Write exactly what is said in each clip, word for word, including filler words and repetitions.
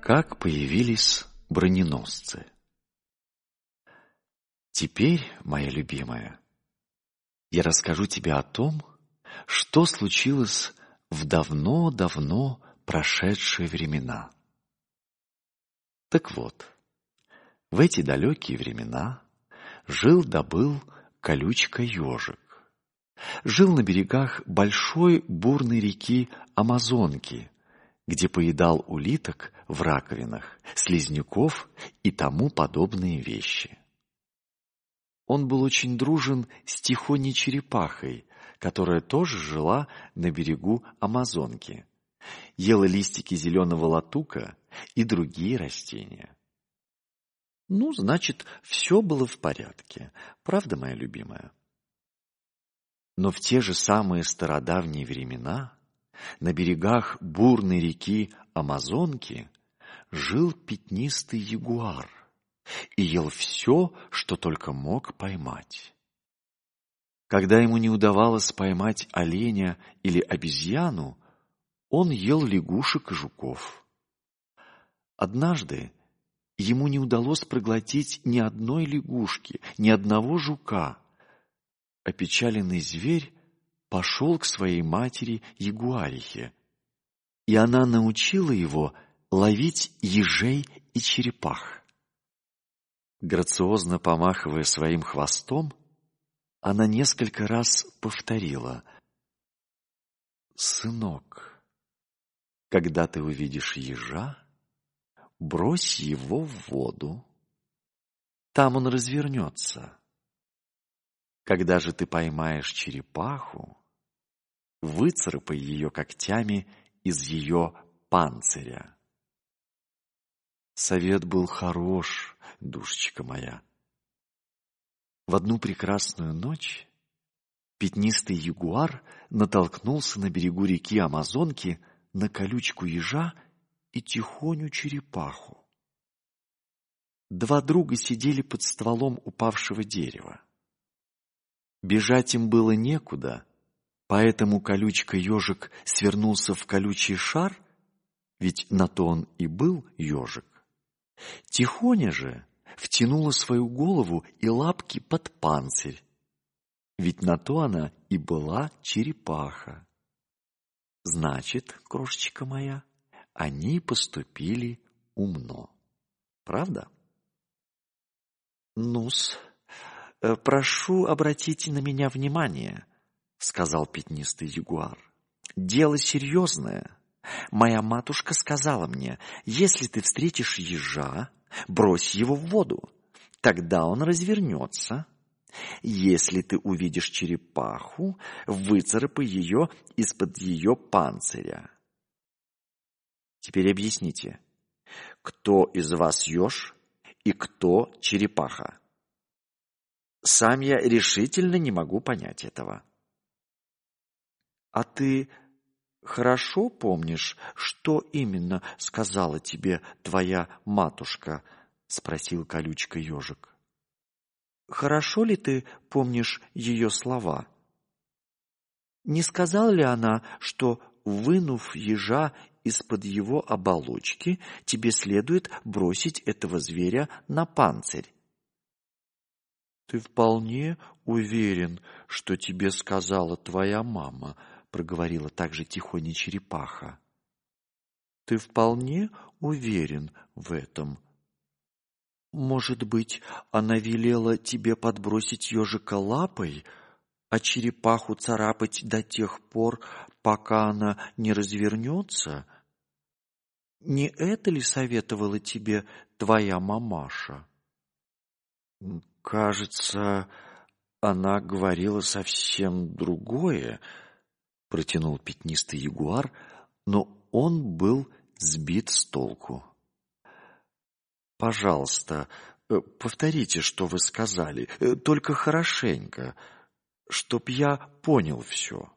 Как появились броненосцы. Теперь, моя любимая, я расскажу тебе о том, что случилось в давно-давно прошедшие времена. Так вот, в эти далекие времена жил-да был колючка-ежик. Жил на берегах большой бурной реки Амазонки, где поедал улиток в раковинах, слизняков и тому подобные вещи. Он был очень дружен с тихоней черепахой, которая тоже жила на берегу Амазонки, ела листики зеленого латука и другие растения. Ну, значит, все было в порядке, правда, моя любимая? Но в те же самые стародавние времена на берегах бурной реки Амазонки жил пятнистый ягуар и ел все, что только мог поймать. Когда ему не удавалось поймать оленя или обезьяну, он ел лягушек и жуков. Однажды ему не удалось проглотить ни одной лягушки, ни одного жука. Опечаленный зверь пошел к своей матери ягуарихе, и она научила его ловить ежей и черепах. Грациозно помахивая своим хвостом, она несколько раз повторила: «Сынок, когда ты увидишь ежа, брось его в воду, там он развернется. Когда же ты поймаешь черепаху, выцарапай ее когтями из ее панциря». Совет был хорош, душечка моя. В одну прекрасную ночь пятнистый ягуар натолкнулся на берегу реки Амазонки на колючку ежа и тихоню черепаху. Два друга сидели под стволом упавшего дерева. Бежать им было некуда, поэтому колючка-ежик свернулся в колючий шар, ведь на то он и был ежик. Тихоня же втянула свою голову и лапки под панцирь, ведь на то она и была черепаха. Значит, крошечка моя, они поступили умно. Правда? Ну-с, прошу обратить на меня внимание, сказал пятнистый ягуар. Дело серьезное. Моя матушка сказала мне: если ты встретишь ежа, брось его в воду, тогда он развернется. Если ты увидишь черепаху, выцарапай ее из-под ее панциря. Теперь объясните, кто из вас еж и кто черепаха? Сам я решительно не могу понять этого. А ты хорошо помнишь, что именно сказала тебе твоя матушка? Спросил колючка-ежик. Хорошо ли ты помнишь ее слова? Не сказала ли она, что, вынув ежа из-под его оболочки, тебе следует бросить этого зверя на панцирь? Ты вполне уверен, что тебе сказала твоя мама? Проговорила также тихоня черепаха. Ты вполне уверен в этом? Может быть, она велела тебе подбросить ежика лапой, а черепаху царапать до тех пор, пока она не развернется? Не это ли советовала тебе твоя мамаша? Кажется, она говорила совсем другое, протянул пятнистый ягуар, но он был сбит с толку. Пожалуйста, повторите, что вы сказали, только хорошенько, чтоб я понял все.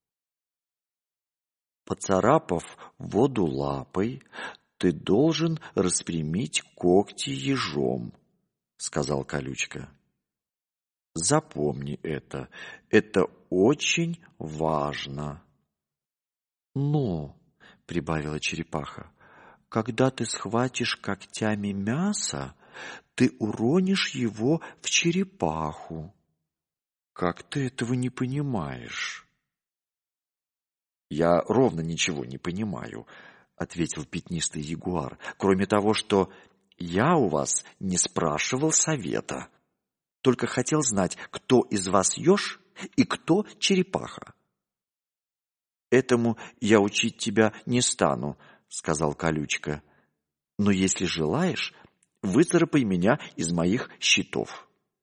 Поцарапав воду лапой, ты должен распрямить когти ежом, сказал колючка. Запомни это, это очень важно. Но, прибавила черепаха, когда ты схватишь когтями мясо, ты уронишь его в черепаху. Как ты этого не понимаешь? Я ровно ничего не понимаю, ответил пятнистый ягуар, кроме того, что я у вас не спрашивал совета, только хотел знать, кто из вас еж и кто черепаха. Этому я учить тебя не стану, сказал Колючка, но если желаешь, выцарапай меня из моих щитов.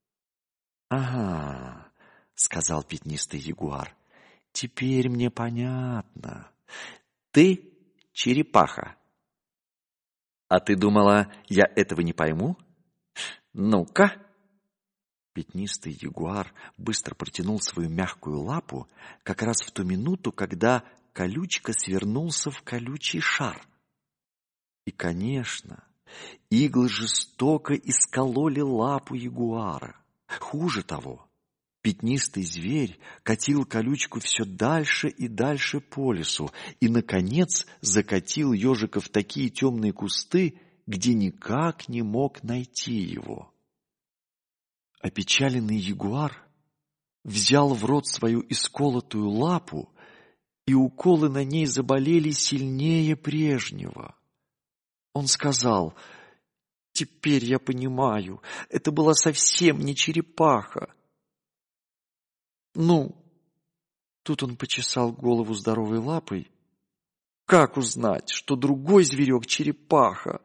Ага, сказал пятнистый ягуар, теперь мне понятно. Ты черепаха. А ты думала, я этого не пойму? Ну-ка. Пятнистый ягуар быстро протянул свою мягкую лапу как раз в ту минуту, когда Колючка свернулся в колючий шар. И, конечно, иглы жестоко искололи лапу ягуара. Хуже того, пятнистый зверь катил Колючку все дальше и дальше по лесу и, наконец, закатил ежика в такие темные кусты, где никак не мог найти его. Опечаленный ягуар взял в рот свою исколотую лапу, и уколы на ней заболели сильнее прежнего. Он сказал: «Теперь я понимаю, это была совсем не черепаха». «Ну?» Тут он почесал голову здоровой лапой. «Как узнать, что другой зверек черепаха?»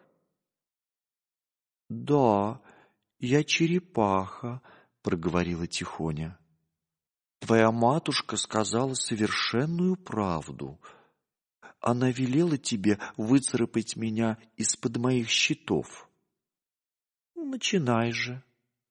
«Да, я черепаха», — проговорила Тихоня. «Твоя матушка сказала совершенную правду. Она велела тебе выцарапать меня из-под моих щитов. Начинай же».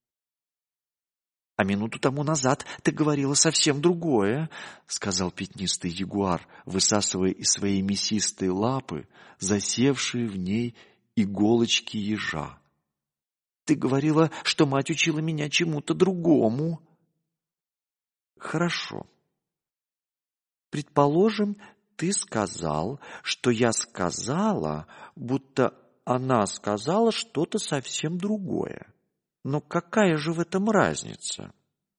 «А минуту тому назад ты говорила совсем другое», — сказал пятнистый ягуар, высасывая из своей мясистой лапы засевшие в ней иголочки ежа. «Ты говорила, что мать учила меня чему-то другому». «Хорошо. Предположим, ты сказал, что я сказала, будто она сказала что-то совсем другое. Но какая же в этом разница?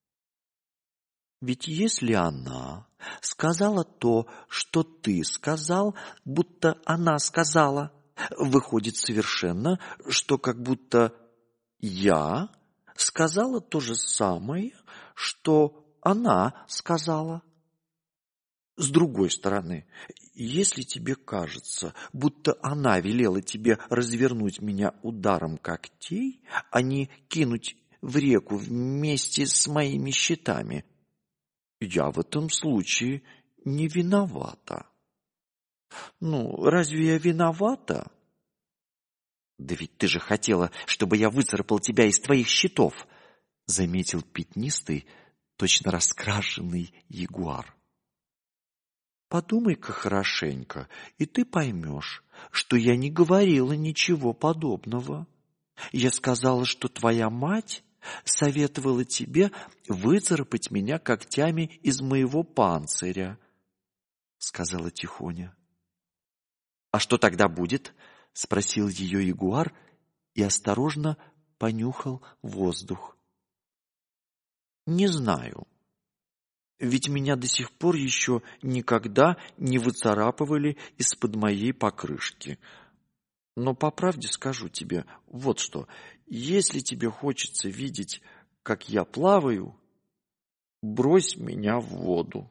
Ведь если она сказала то, что ты сказал, будто она сказала, выходит совершенно, что как будто я сказала то же самое, что она сказала. С другой стороны, если тебе кажется, будто она велела тебе развернуть меня ударом когтей, а не кинуть в реку вместе с моими щитами, я в этом случае не виновата. Ну, разве я виновата? Да ведь ты же хотела, чтобы я выцарапал тебя из твоих щитов, заметил пятнистый, точно раскрашенный ягуар. Подумай-ка хорошенько, и ты поймешь, что я не говорила ничего подобного. Я сказала, что твоя мать советовала тебе выцарапать меня когтями из моего панциря, сказала Тихоня. А что тогда будет? Спросил ее ягуар и осторожно понюхал воздух. Не знаю. Ведь меня до сих пор еще никогда не выцарапывали из-под моей покрышки. Но по правде скажу тебе вот что. Если тебе хочется видеть, как я плаваю, брось меня в воду.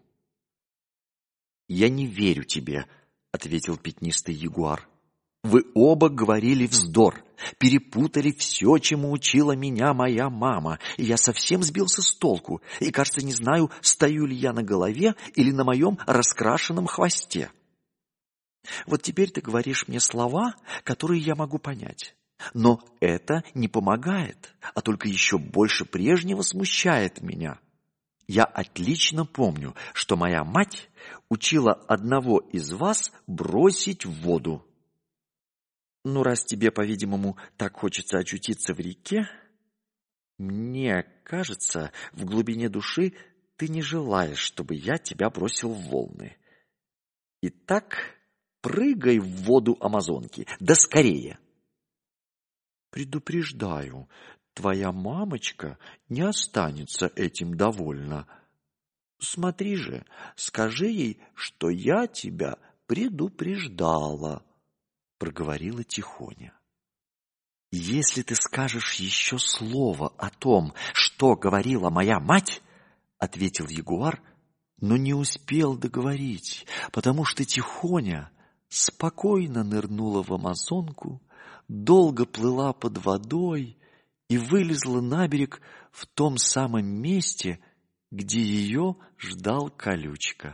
Я не верю тебе, ответил пятнистый ягуар. Вы оба говорили вздор, перепутали все, чему учила меня моя мама, и я совсем сбился с толку, и, кажется, не знаю, стою ли я на голове или на моем раскрашенном хвосте. Вот теперь ты говоришь мне слова, которые я могу понять, но это не помогает, а только еще больше прежнего смущает меня. Я отлично помню, что моя мать учила одного из вас бросить в воду. Ну, раз тебе, по-видимому, так хочется очутиться в реке, мне кажется, в глубине души ты не желаешь, чтобы я тебя бросил в волны. Итак, прыгай в воду Амазонки, да скорее. Предупреждаю, твоя мамочка не останется этим довольна. Смотри же, скажи ей, что я тебя предупреждала, проговорила Тихоня. Если ты скажешь еще слово о том, что говорила моя мать, ответил ягуар, но не успел договорить, потому что Тихоня спокойно нырнула в Амазонку, долго плыла под водой и вылезла на берег в том самом месте, где ее ждал Колючка.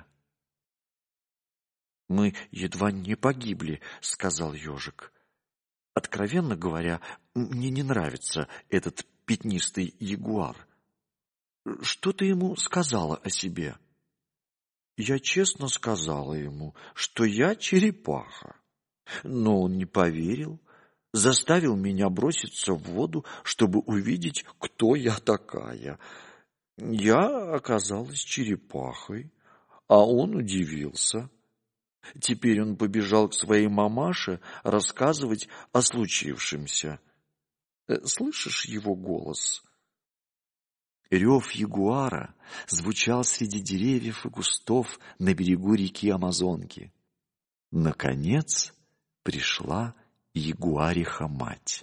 «Мы едва не погибли», — сказал ежик. «Откровенно говоря, мне не нравится этот пятнистый ягуар. Что ты ему сказала о себе?» «Я честно сказала ему, что я черепаха. Но он не поверил, заставил меня броситься в воду, чтобы увидеть, кто я такая. Я оказалась черепахой, а он удивился. Теперь он побежал к своей мамаше рассказывать о случившемся. Слышишь его голос?» Рев ягуара звучал среди деревьев и кустов на берегу реки Амазонки. Наконец пришла ягуариха-мать.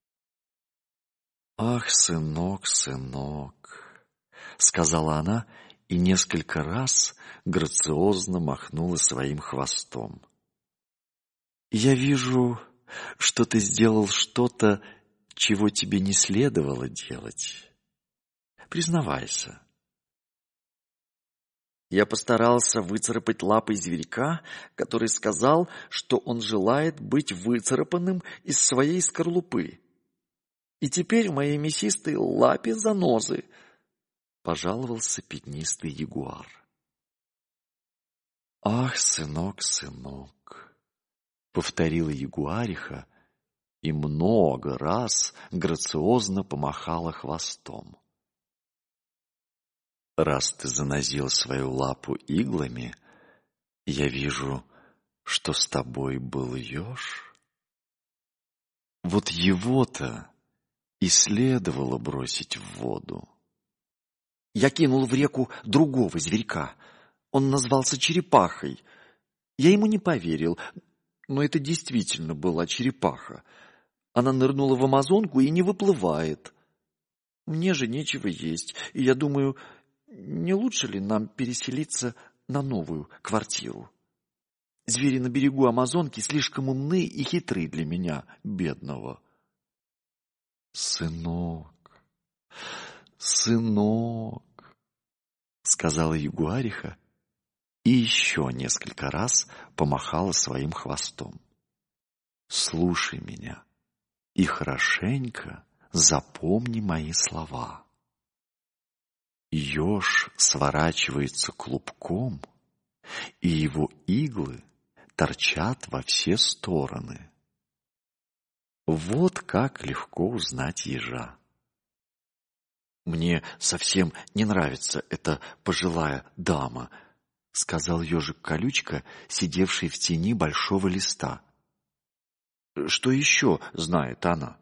«Ах, сынок, сынок!» — сказала она и несколько раз грациозно махнула своим хвостом. «Я вижу, что ты сделал что-то, чего тебе не следовало делать. Признавайся». Я постарался выцарапать лапой зверька, который сказал, что он желает быть выцарапанным из своей скорлупы. И теперь в моей мясистой лапе занозы, — пожаловался пятнистый ягуар. «Ах, сынок, сынок!» — повторила ягуариха и много раз грациозно помахала хвостом. «Раз ты занозил свою лапу иглами, я вижу, что с тобой был еж. Вот его-то и следовало бросить в воду». Я кинул в реку другого зверька. Он назвался черепахой. Я ему не поверил, но это действительно была черепаха. Она нырнула в Амазонку и не выплывает. Мне же нечего есть, и я думаю, не лучше ли нам переселиться на новую квартиру? Звери на берегу Амазонки слишком умны и хитры для меня, бедного. «Сынок, сынок», — сказала ягуариха и еще несколько раз помахала своим хвостом. «Слушай меня и хорошенько запомни мои слова. Еж сворачивается клубком, и его иглы торчат во все стороны. Вот как легко узнать ежа». «Мне совсем не нравится эта пожилая дама», — сказал ежик Колючка, сидевший в тени большого листа. «Что еще знает она?»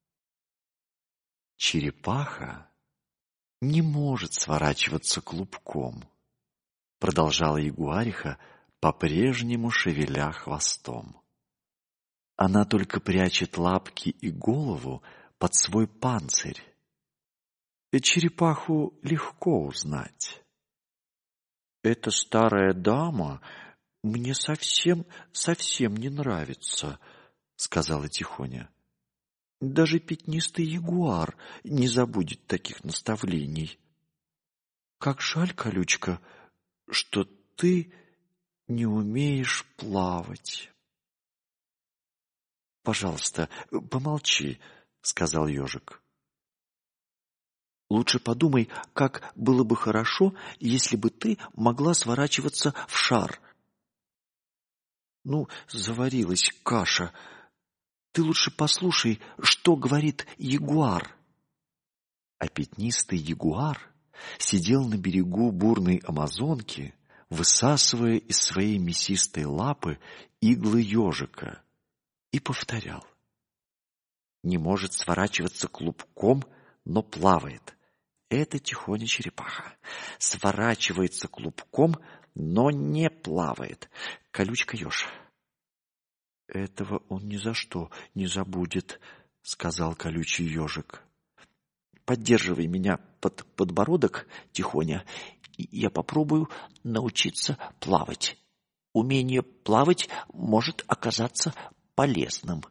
«Черепаха не может сворачиваться клубком», — продолжала ягуариха, по-прежнему шевеля хвостом. «Она только прячет лапки и голову под свой панцирь. Черепаху легко узнать». «Эта старая дама мне совсем, совсем не нравится», — сказала Тихоня. «Даже пятнистый ягуар не забудет таких наставлений. Как жаль, Колючка, что ты не умеешь плавать». «Пожалуйста, помолчи», — сказал ежик. «Лучше подумай, как было бы хорошо, если бы ты могла сворачиваться в шар». «Ну, заварилась каша. Ты лучше послушай, что говорит ягуар». А пятнистый ягуар сидел на берегу бурной Амазонки, высасывая из своей мясистой лапы иглы ежика, и повторял: «Не может сворачиваться клубком, но плавает. Это Тихоня черепаха. Сворачивается клубком, но не плавает. Колючка еж». «Этого он ни за что не забудет», — сказал колючий ежик. «Поддерживай меня под подбородок, Тихоня, и я попробую научиться плавать. Умение плавать может оказаться полезным».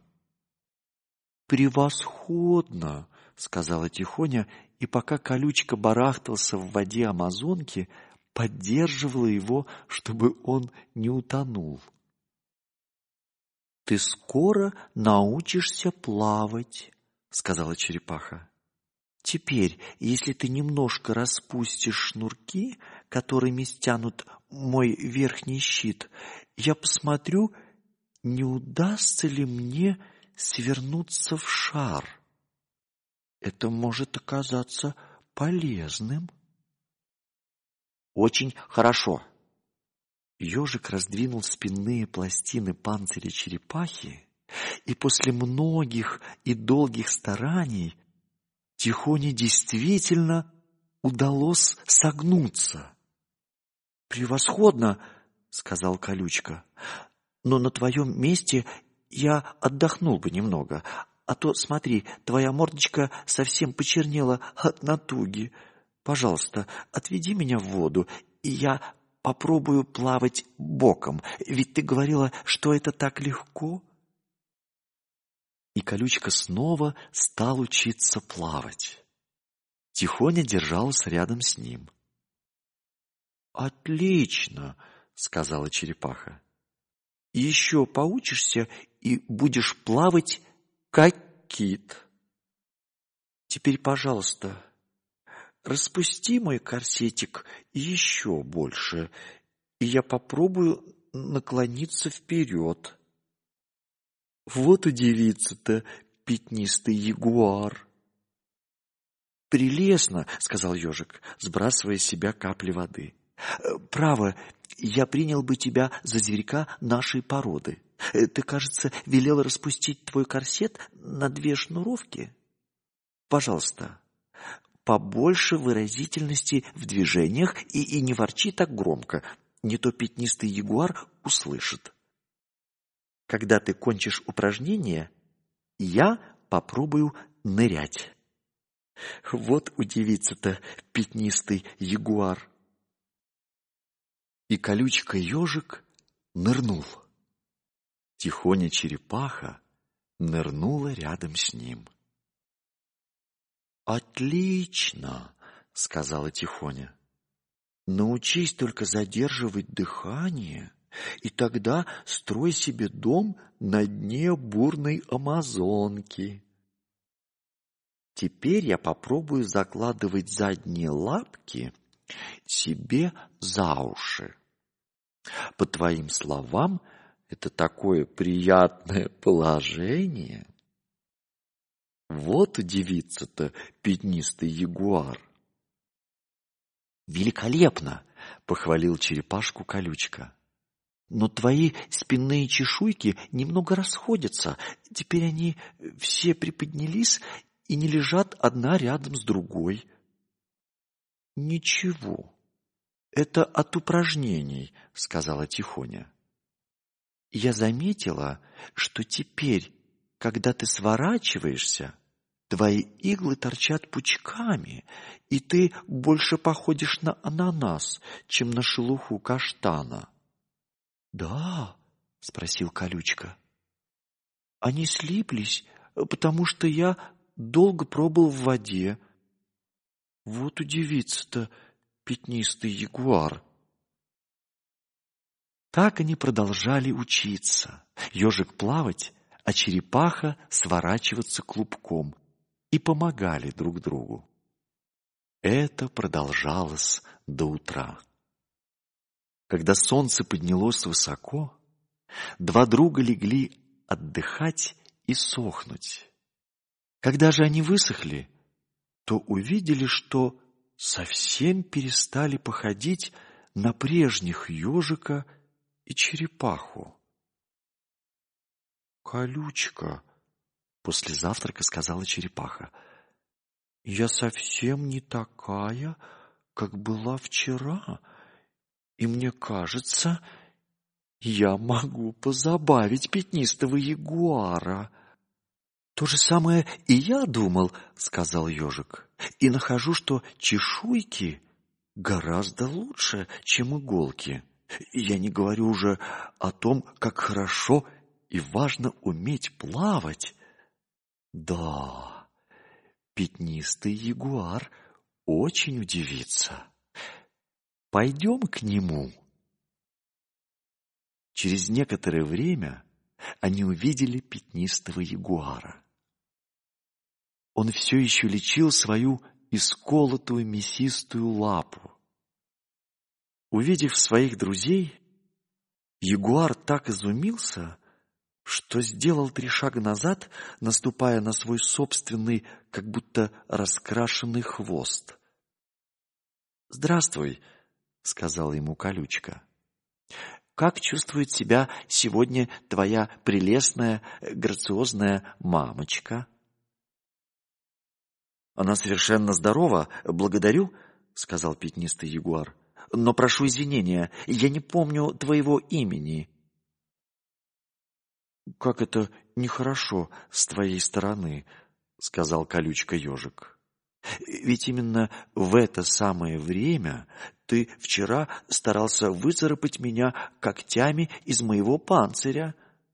«Превосходно!» — сказала Тихоня, и пока колючка барахтался в воде Амазонки, поддерживала его, чтобы он не утонул. «Ты скоро научишься плавать», — сказала черепаха. «Теперь, если ты немножко распустишь шнурки, которыми стянут мой верхний щит, я посмотрю, не удастся ли мне свернуться в шар. Это может оказаться полезным». «Очень хорошо». Ежик раздвинул спинные пластины панциря черепахи, и после многих и долгих стараний Тихоне действительно удалось согнуться. «Превосходно!» — сказал колючка. «Но на твоем месте я отдохнул бы немного, а то, смотри, твоя мордочка совсем почернела от натуги. Пожалуйста, отведи меня в воду, и я попробую плавать боком, ведь ты говорила, что это так легко». И колючка снова стал учиться плавать. Тихоня держался рядом с ним. «Отлично!» — сказала черепаха. «Еще поучишься и будешь плавать, как кит. Теперь, пожалуйста, распусти мой корсетик еще больше, и я попробую наклониться вперед». «Вот удивится-то пятнистый ягуар». «Прелестно», — сказал ежик, сбрасывая с себя капли воды. «Право, я принял бы тебя за зверька нашей породы. Ты, кажется, велел распустить твой корсет на две шнуровки. Пожалуйста, побольше выразительности в движениях и, и не ворчи так громко, не то пятнистый ягуар услышит. Когда ты кончишь упражнение, я попробую нырять». Вот удивится-то пятнистый ягуар. И колючка-ежик нырнул. Тихоня черепаха нырнула рядом с ним. «Отлично!» — сказала Тихоня. «Научись только задерживать дыхание, и тогда строй себе дом на дне бурной Амазонки. Теперь я попробую закладывать задние лапки себе за уши. По твоим словам, это такое приятное положение. Вот удивится-то пятнистый ягуар». «Великолепно!» — похвалил черепашку колючка. «Но твои спинные чешуйки немного расходятся. Теперь они все приподнялись и не лежат одна рядом с другой». «Ничего, это от упражнений», — сказала Тихоня. «Я заметила, что теперь, когда ты сворачиваешься, твои иглы торчат пучками, и ты больше походишь на ананас, чем на шелуху каштана». «Да?» — спросил колючка. «Они слиплись, потому что я долго пробыл в воде. Вот удивится-то пятнистый ягуар». Так они продолжали учиться. Ежик плавать, а черепаха сворачиваться клубком, и помогали друг другу. Это продолжалось до утра. Когда солнце поднялось высоко, два друга легли отдыхать и сохнуть. Когда же они высохли, то увидели, что совсем перестали походить на прежних ежика и черепаху. «Колючка», — после завтрака сказала черепаха, — «я совсем не такая, как была вчера, и мне кажется, я могу позабавить пятнистого ягуара». «То же самое и я думал», — сказал ежик, — «и нахожу, что чешуйки гораздо лучше, чем иголки. Я не говорю уже о том, как хорошо и важно уметь плавать. Да, пятнистый ягуар очень удивится. Пойдем к нему». Через некоторое время они увидели пятнистого ягуара. Он все еще лечил свою исколотую мясистую лапу. Увидев своих друзей, ягуар так изумился, что сделал три шага назад, наступая на свой собственный, как будто раскрашенный хвост. «Здравствуй», — сказала ему колючка. «Как чувствует себя сегодня твоя прелестная, грациозная мамочка?» «Она совершенно здорова, благодарю», — сказал пятнистый ягуар. «Но прошу извинения, я не помню твоего имени». «Как это нехорошо с твоей стороны», — сказал колючка ежик. «Ведь именно в это самое время ты вчера старался выцарапать меня когтями из моего панциря».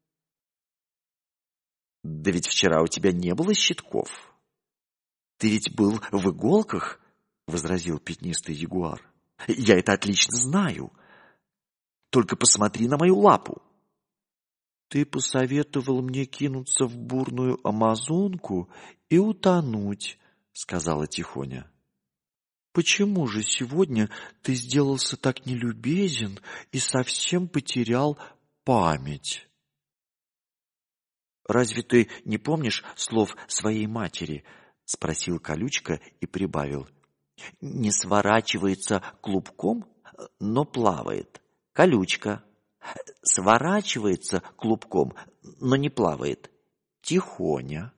«Да ведь вчера у тебя не было щитков. Ты ведь был в иголках», — возразил пятнистый ягуар. «Я это отлично знаю. Только посмотри на мою лапу». «Ты посоветовал мне кинуться в бурную Амазонку и утонуть», — сказала Тихоня. «Почему же сегодня ты сделался так нелюбезен и совсем потерял память?» «Разве ты не помнишь слов своей матери?» — спросил колючка и прибавил. «Не сворачивается клубком, но плавает. Колючка. Сворачивается клубком, но не плавает. Тихоня».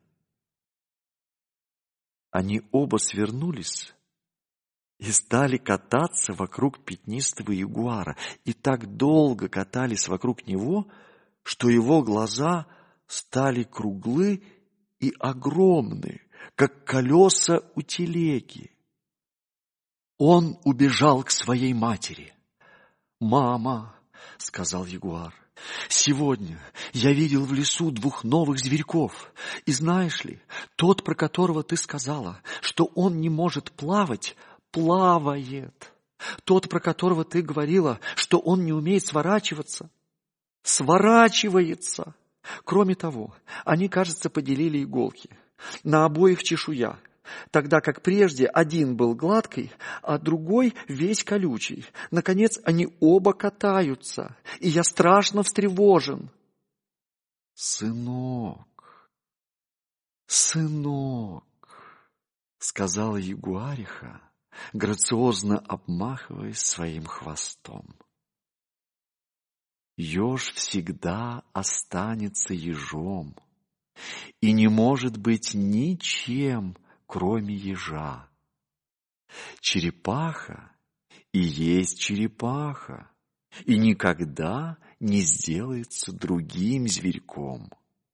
Они оба свернулись и стали кататься вокруг пятнистого ягуара, и так долго катались вокруг него, что его глаза стали круглы и огромны, как колеса у телеги. Он убежал к своей матери. «Мама», — сказал ягуар, — «сегодня я видел в лесу двух новых зверьков. И знаешь ли, тот, про которого ты сказала, что он не может плавать, плавает. Тот, про которого ты говорила, что он не умеет сворачиваться, сворачивается. Кроме того, они, кажется, поделили иголки. На обоих чешуя, тогда как прежде один был гладкий, а другой весь колючий. Наконец, они оба катаются, и я страшно встревожен». «Сынок, сынок», — сказала ягуариха, грациозно обмахиваясь своим хвостом. «Еж всегда останется ежом и не может быть ничем, кроме ежа. Черепаха и есть черепаха, и никогда не сделается другим зверьком».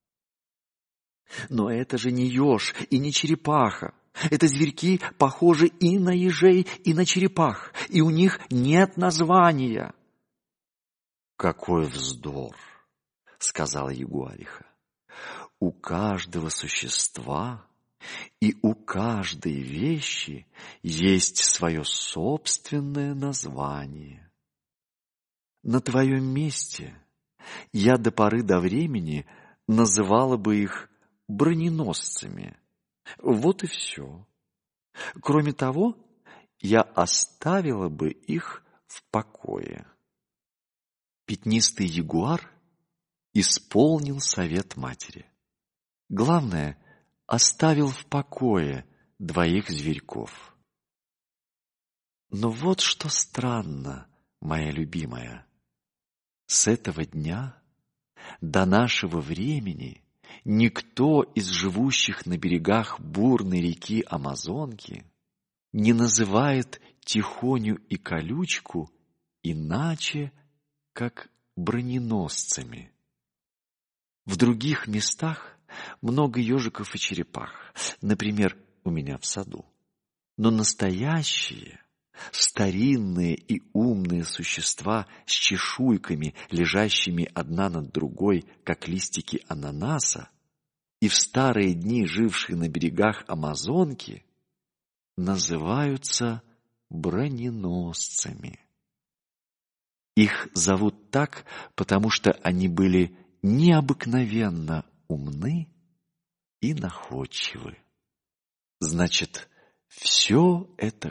«Но это же не еж и не черепаха. Это зверьки похожи и на ежей, и на черепах, и у них нет названия». «Какой вздор!» — сказала ягуариха. «У каждого существа и у каждой вещи есть свое собственное название. На твоем месте я до поры до времени называла бы их броненосцами. Вот и все. Кроме того, я оставила бы их в покое». Пятнистый ягуар исполнил совет матери. Главное, оставил в покое двоих зверьков. Но вот что странно моя любимая, с этого дня до нашего времени никто из живущих на берегах бурной реки Амазонки не называет Тихоню и Колючку иначе, как броненосцами. В других местах много ежиков и черепах, например, у меня в саду. Но настоящие, старинные и умные существа с чешуйками, лежащими одна над другой, как листики ананаса, и в старые дни жившие на берегах Амазонки, называются броненосцами. Их зовут так, потому что они были необыкновенно умны и находчивы. Значит, все это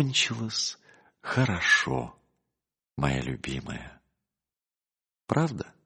кончилось хорошо, моя любимая. Правда?